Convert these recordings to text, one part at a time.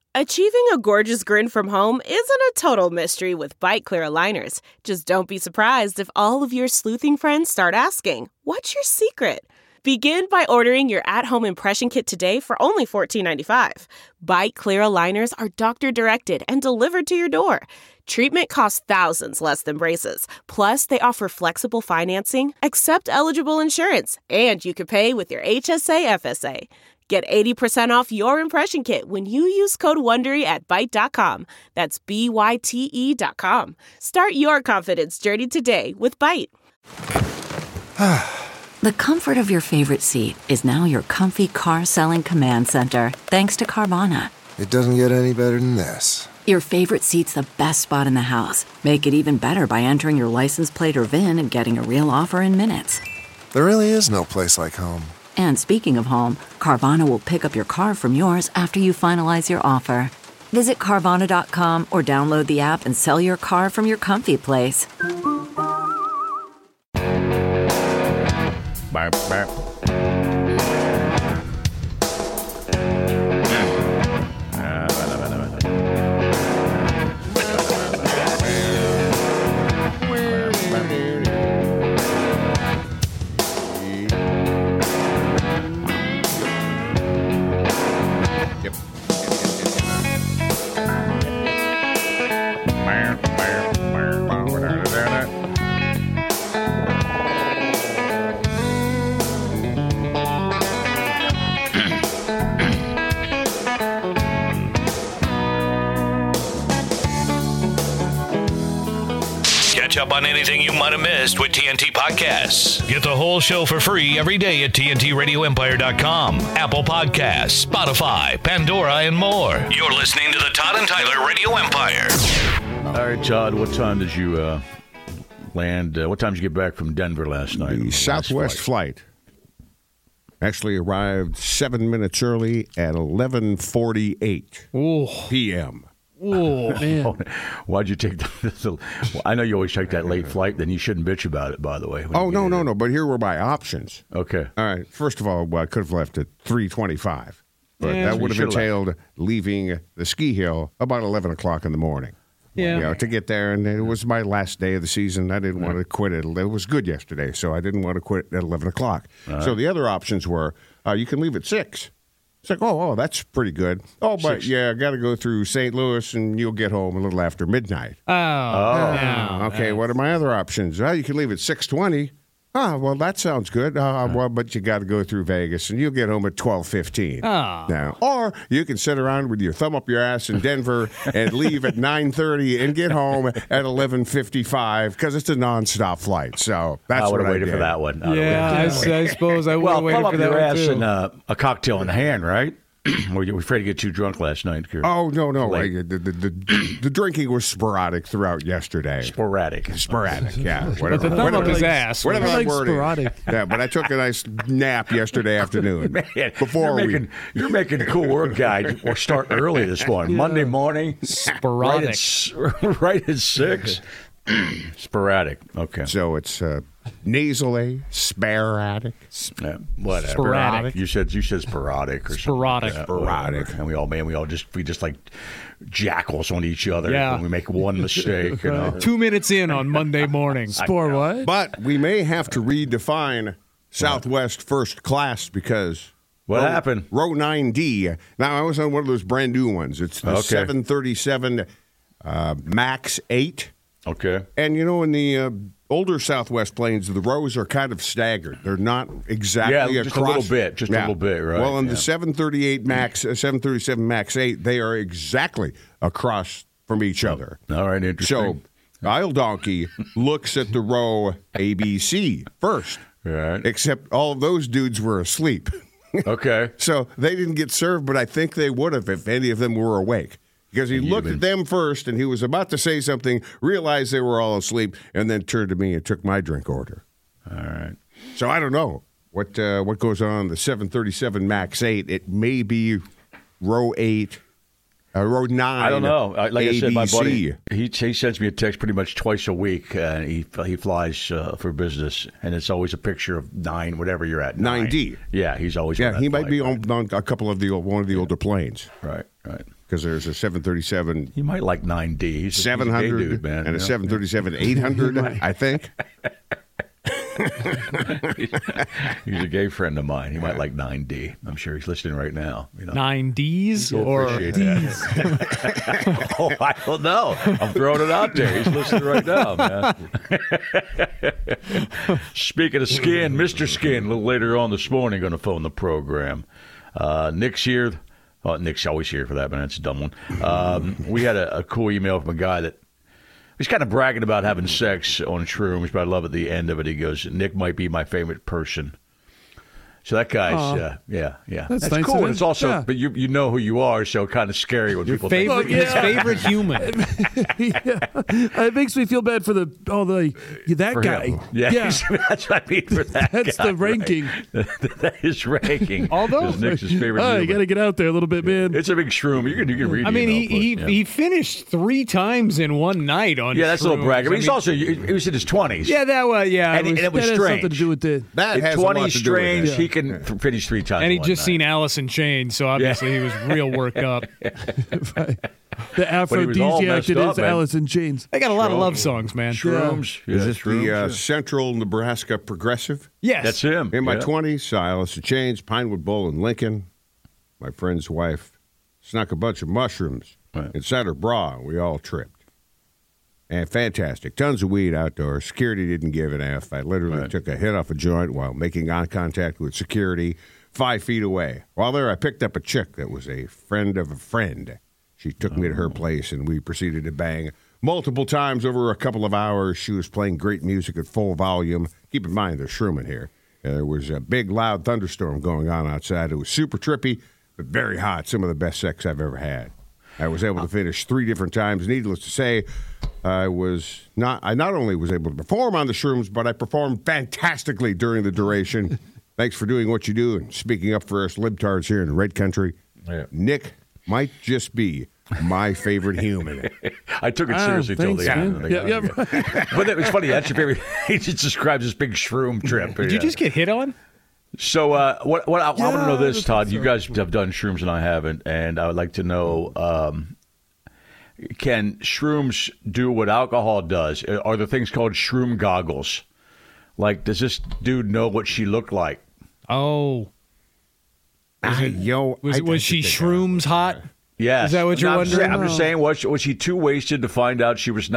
Achieving a gorgeous grin from home isn't a total mystery with Byte Clear aligners. Just don't be surprised if all of your sleuthing friends start asking, "What's your secret?" Begin by ordering your at-home impression kit today for only $14.95. Byte Clear aligners are doctor-directed and delivered to your door. Treatment costs thousands less than braces. Plus, they offer flexible financing, accept eligible insurance, and you can pay with your HSA FSA. Get 80% off your impression kit when you use code WONDERY at Byte.com. That's BYTE.com. Start your confidence journey today with Byte. The comfort of your favorite seat is now your comfy car-selling command center, thanks to Carvana. It doesn't get any better than this. Your favorite seat's the best spot in the house. Make it even better by entering your license plate or VIN and getting a real offer in minutes. There really is no place like home. And speaking of home, Carvana will pick up your car from yours after you finalize your offer. Visit Carvana.com or download the app and sell your car from your comfy place. Burp, burp. Catch up on anything you might have missed with TNT Podcasts. Get the whole show for free every day at TNTRadioEmpire.com, Apple Podcasts, Spotify, Pandora, and more. You're listening to the Todd and Tyler Radio Empire. All right, Todd, what time did you land? What time did you get back from Denver last night? The Southwest flight actually arrived 7 minutes early at 11:48 p.m. Oh, man. Why'd you take that? Well, I know you always take that late flight, then you shouldn't bitch about it, by the way. Oh, no. But here were my options. Okay. All right. First of all, I could have left at 3:25. But Yeah, that would have entailed leaving the ski hill about 11 o'clock in the morning. Yeah. You know, to get there, and it was my last day of the season. I didn't want to quit it. It was good yesterday, so I didn't want to quit at 11 o'clock. So the other options were, you can leave at 6. It's like, oh, that's pretty good. Oh, but I got to go through St. Louis, and you'll get home a little after midnight. Okay, what are my other options? Well, you can leave at 6:20. Well, that sounds good. Well, but you got to go through Vegas, and you'll get home at 12:15. Now, or you can sit around with your thumb up your ass in Denver and leave at 9:30 and get home at 11:55 because it's a nonstop flight. So that's I would what have I waited did. for that one. I suppose I would have waited thumb up for that your one, ass too. and a cocktail in the hand, right? Were you afraid to get too drunk last night? Oh, no. The drinking was sporadic throughout yesterday. Sporadic, yeah. But the thumb up his ass. Whatever that Like word sporadic. is. Yeah, but I took a nice nap yesterday afternoon. Man, before you're making cool work, guy. We'll start early this morning. Monday morning. Sporadic. Right at 6. Sporadic. Okay. So it's nasally, sporadic. Whatever. Sporadic. You said sporadic or Sporadic. something. Sporadic. And we all just like jackals on each other Yeah. when we make one mistake. 2 minutes in on Monday morning. For what? But we may have to redefine Southwest first class because What happened? Row 9D. Now, I was on one of those brand new ones. It's the 737 MAX 8. Okay. And, in the older Southwest planes, the rows are kind of staggered. They're not exactly just across. a little bit, right? Well, on the 738 MAX, 737 MAX 8, they are exactly across from each other. All right, interesting. So, Aisle Donkey looks at the row ABC first. Right. Except all of those dudes were asleep. Okay. So they didn't get served, but I think they would have if any of them were awake. Because he looked at them first, and he was about to say something, realized they were all asleep, and then turned to me and took my drink order. All right. So I don't know what goes on the 737 MAX 8. It may be row 8, row 9. I don't know. Like ABC. I said, my buddy, he sends me a text pretty much twice a week. He flies for business, and it's always a picture of 9, whatever you're at. 9D. Yeah, he's always on that he might flight, be on a couple of one of the older planes. Right. because there's a 737 He might like 9D. He's a 700 gay dude, man. and a 737 800, I think. He's a gay friend of mine. He might like 9D. I'm sure he's listening right now. 9Ds He'll or appreciate that. Oh, I don't know. I'm throwing it out there. He's listening right now, man. Speaking of Skin, Mr. Skin, a little later on this morning, going to phone the program. Nick's here. Oh, Nick's always here for that, man. That's a dumb one. We had a cool email from a guy that he's kind of bragging about having sex on shrooms, but I love at the end of it, he goes, Nick might be my favorite person. So that guy's, yeah. That's nice cool. of him. And it's also, Yeah. but you know who you are, so kind of scary when people favorite, think. his favorite human. Yeah. It makes me feel bad for that For guy. him. Yeah. That's what I mean for that That's guy, the ranking. Right? That is ranking. Although- Is Nick's his favorite Oh, you human. got to get out there a little bit, man. It's a big shroom. You can read I mean, the email, he finished 3 times in one night on Yeah, that's a little shrooms. bragging. But I he's mean, also, he was in his 20s. Yeah, that was, yeah. And it was that has strange. something to do with the. That At has a lot 20 to do with strange, it. he can finish 3 times. and he'd in one just night. seen Alice in Chains, so obviously he was real worked up. The he was all aphrodisiac messed that up, is man. Alice in Chains. They got a lot of love songs, man. Shrooms. Is Yeah, this shrooms, the yeah. Central Nebraska Progressive? Yes. That's him. In my Yeah. 20s, saw Alice in Chains, Pinewood Bowl in Lincoln. My friend's wife snuck a bunch of mushrooms Right. inside her bra, and we all tripped. And fantastic. Tons of weed outdoors. Security didn't give an F. I literally Right. took a hit off a joint while making eye contact with security 5 feet away. While there, I picked up a chick that was a friend of a friend. She took me to her place, and we proceeded to bang multiple times over a couple of hours. She was playing great music at full volume. Keep in mind, there's shrooming here. There was a big, loud thunderstorm going on outside. It was super trippy, but very hot. Some of the best sex I've ever had. I was able to finish 3 different times. Needless to say, I not only was able to perform on the shrooms, but I performed fantastically during the duration. Thanks for doing what you do and speaking up for us libtards here in the Red Country. Yeah. Nick might just be my favorite human. I took it seriously till thanks, the end. man. Yeah. But it was funny. That's your favorite. He just describes this big shroom trip. Did you just get hit on? So what I want to know this, I Todd. think You so. guys have done shrooms and I haven't, and I would like to know: can shrooms do what alcohol does? Are there things called shroom goggles? Like, does this dude know what she looked like? Oh. Was she think shrooms hot? Yes. Is that what you're No, I'm just wondering? saying- I'm just saying, was she too wasted to find out she's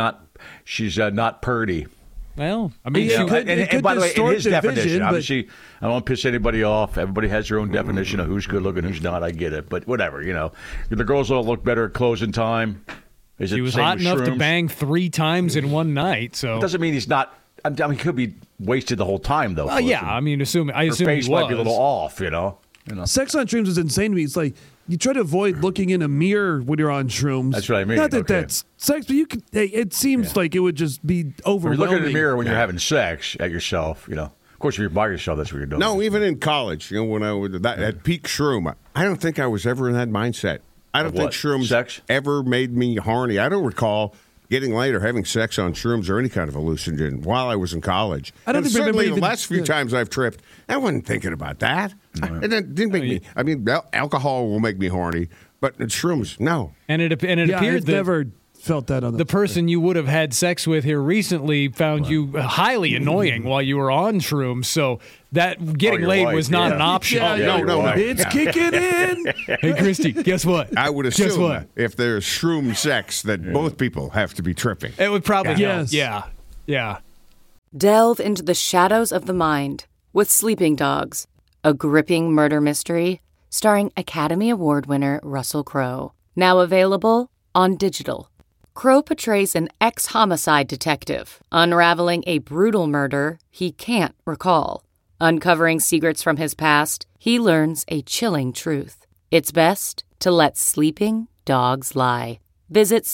not purdy? Well, I mean, Yeah, she it could- And by the way, in distort his the definition, vision, but- obviously, I don't want to piss anybody off. Everybody has their own definition of who's good looking, who's not. I get it, but whatever, The girls all look better at closing time. Is she it was same hot with enough to shrooms? bang 3 times in one night, so. Doesn't mean he's not. I mean, he could be wasted the whole time, though. Well, yeah, Closing. I mean, her I assume face he was. might be a little off, Sex on shrooms is insane to me. It's like you try to avoid looking in a mirror when you're on shrooms. That's what I mean, Not that okay. that's sex, but you could. Hey, it seems like it would just be When you're overwhelming. looking in the mirror when you're having sex at yourself, Of course, if you're by yourself, that's what you're doing. No, even in college, when I was at peak shroom, I don't think I was ever in that mindset. I don't Of think what? shrooms Sex? ever made me horny. I don't recall getting laid or having sex on shrooms or any kind of hallucinogen while I was in college. I don't And think remember certainly the even- last few yeah. times I've tripped, I wasn't thinking about that. It didn't make me. I mean, alcohol will make me horny, but shrooms, no. And it Yeah, appeared I've that never felt that on the person you would have had sex with here recently found you highly annoying while you were on shrooms, so that getting your laid wife, was not yeah. an option. Yeah, yeah, no, you're right. It's kicking in. Hey, Christy, guess what? I would Guess assume what? if there's shroom sex that both people have to be tripping. It would probably Yes. help. Yeah. Delve into the shadows of the mind with Sleeping Dogs, a gripping murder mystery starring Academy Award winner Russell Crowe. Now available on digital. Crowe portrays an ex-homicide detective unraveling a brutal murder he can't recall. Uncovering secrets from his past, he learns a chilling truth. It's best to let sleeping dogs lie. Visit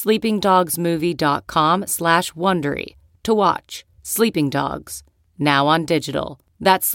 sleepingdogsmovie.com/Wondery to watch Sleeping Dogs, now on digital. That's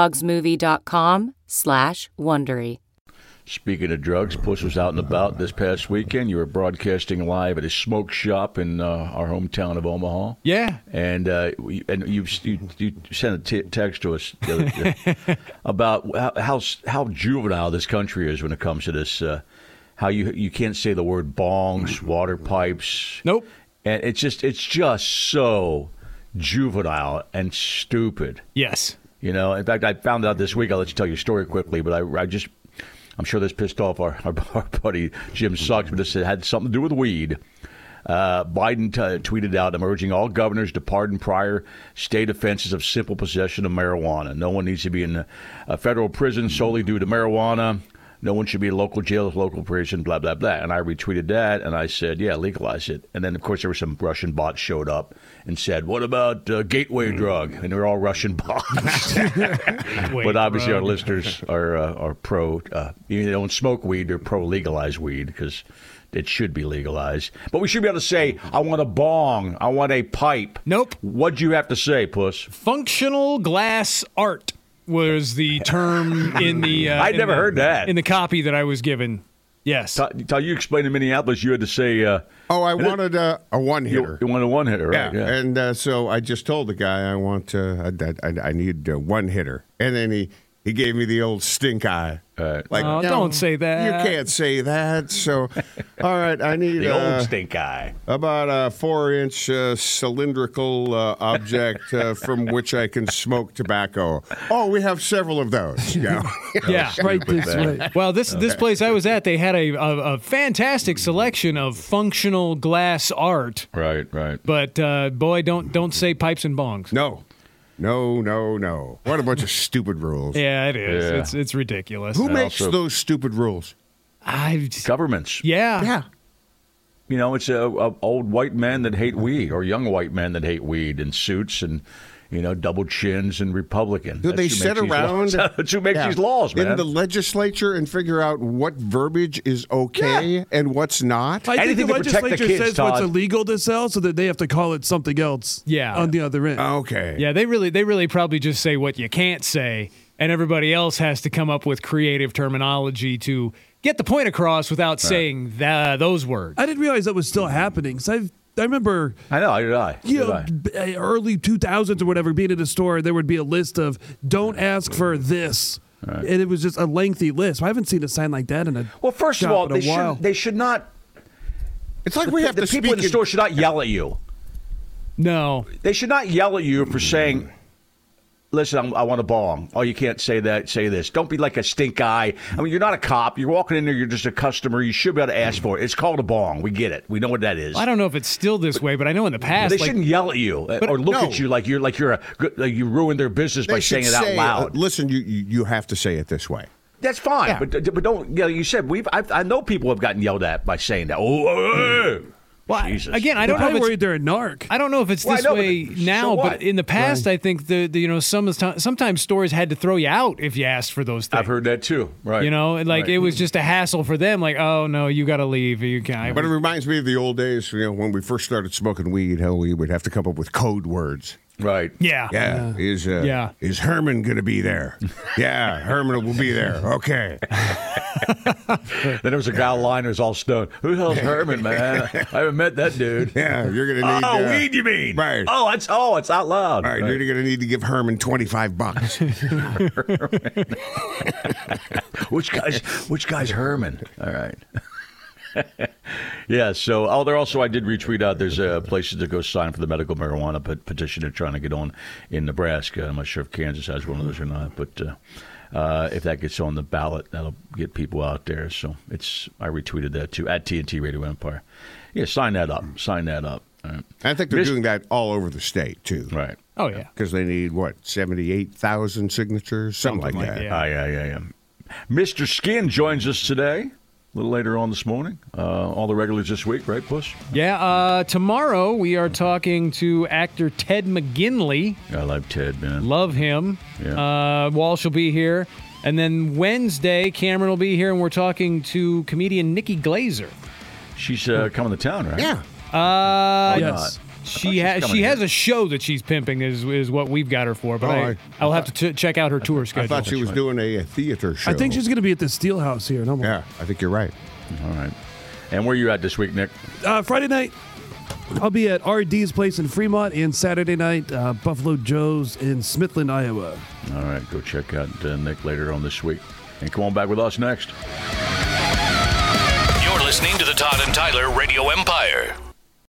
sleepingdogsmovie.com/Wondery. Speaking of drugs, Puss was out and about this past weekend. You were broadcasting live at a smoke shop in our hometown of Omaha. Yeah. And you sent a text to us the other day about how juvenile this country is when it comes to this. how you can't say the word bongs, water pipes. Nope. And it's just so juvenile and stupid. Yes. You know, in fact, I found out this week. I'll let you tell your story quickly, but I'm sure this pissed off our buddy Jim Sucks, but this had something to do with weed. Biden tweeted out, I'm urging all governors to pardon prior state offenses of simple possession of marijuana. No one needs to be in a federal prison solely due to marijuana. No one should be in local jails, local prison, blah, blah, blah. And I retweeted that, and I said, yeah, legalize it. And then, of course, there were some Russian bots showed up and said, what about gateway drug? And they're all Russian bots. But obviously our listeners are pro. Even they don't smoke weed, they're pro-legalized weed because it should be legalized. But we should be able to say, I want a bong. I want a pipe. Nope. What'd you have to say, Puss? Functional glass art was the term in the... I'd never heard that. In the copy that I was given. Yes. Tell you explained in Minneapolis, you had to say... I wanted a one-hitter. You wanted a one-hitter, right? Yeah. And so I just told the guy I want I need a one-hitter. And then he gave me the old stink eye. Like, don't say that. You can't say that. So, all right, I need the old stink eye. About a 4-inch cylindrical object from which I can smoke tobacco. Oh, we have several of those. Yeah, right this way. Well, this place I was at, they had a fantastic selection of functional glass art. Right. But boy, don't say pipes and bongs. No. What a bunch of stupid rules. Yeah, it is. Yeah. It's ridiculous. Who makes those stupid rules? Governments. Yeah. You know, it's old white men that hate weed or young white men that hate weed in suits and, you know, double chins and Republican. Do they sit around? That's who makes these laws, man. In the legislature and figure out what verbiage is okay and what's not? I think Anything the to protect the legislature kids, says Todd. what's illegal to sell so that they have to call it something else on the other end. Okay. Yeah, they really probably just say what you can't say, and everybody else has to come up with creative terminology to get the point across without saying those words. I didn't realize that was still happening. So I remember. I know. Did I? You know, early 2000s or whatever, being in a store, there would be a list of "Don't ask for this," and it was just a lengthy list. I haven't seen a sign like that in a well. First of all, they should not. It's like we have the people in the store should not yell at you. No, they should not yell at you for saying, listen, I want a bong. Oh, you can't say that. Say this. Don't be like a stink eye. I mean, you're not a cop. You're walking in there. You're just a customer. You should be able to ask for it. It's called a bong. We get it. We know what that is. I don't know if it's still this way, but I know in the past they shouldn't yell at you or look at you like you ruined their business by saying it out loud. Listen, you have to say it this way. That's fine, but don't. You know, you said I know people have gotten yelled at by saying that. Well, Jesus. Again, I don't know if it's worried they're a narc. I don't know if it's this way now, but in the past, I think sometimes stores had to throw you out if you asked for those things. I've heard that too. Right. You know, like it was just a hassle for them. Like, oh no, you got to leave. You can't. But it reminds me of the old days. You know, when we first started smoking weed, how we would have to come up with code words. Right. Yeah. Is Herman going to be there? Yeah, Herman will be there. Okay. Then there was a guy online who was all stoned. Who the hell's Herman, man? I haven't met that dude. Yeah, you're going to need... weed, you mean? Right. It's out loud. All right, you're going to need to give Herman $25. Which guy's Herman? All right. Yeah, so I did retweet out there's places to go sign for the medical marijuana petition they're trying to get on in Nebraska. I'm not sure if Kansas has one of those or not, but if that gets on the ballot, that'll get people out there. So I retweeted that too at TNT Radio Empire. Yeah, sign that up. All right. I think they're doing that all over the state too. Right. Oh yeah. Because they need 78,000 signatures, something like that. Yeah. Mr. Skin joins us today. A little later on this morning. All the regulars this week, right, Push? Yeah, tomorrow we are talking to actor Ted McGinley. I like Ted, man. Love him. Yeah. Walsh will be here. And then Wednesday, Cameron will be here, and we're talking to comedian Nikki Glazer. She's coming to town, right? Yeah. Yes. She has a show that she's pimping is what we've got her for, but I'll have to check out her tour schedule. I thought she was doing a theater show. I think she's going to be at the Steelhouse here. Yeah, I think you're right. All right. And where are you at this week, Nick? Friday night, I'll be at RD's place in Fremont, and Saturday night, Buffalo Joe's in Smithland, Iowa. All right, go check out Nick later on this week. And come on back with us next. listening to the Todd and Tyler Radio Empire.